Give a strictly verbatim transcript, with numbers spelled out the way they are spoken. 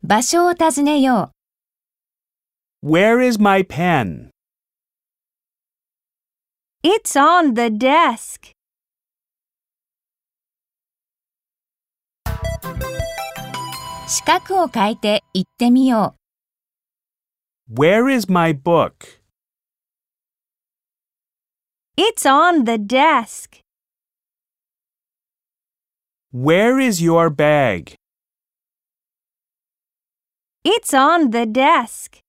場所を尋ねよう。 Where is my pen? It's on the desk. 視覚を変えて言ってみよう。 Where is my book? It's on the desk. Where is your bag? It's on the desk.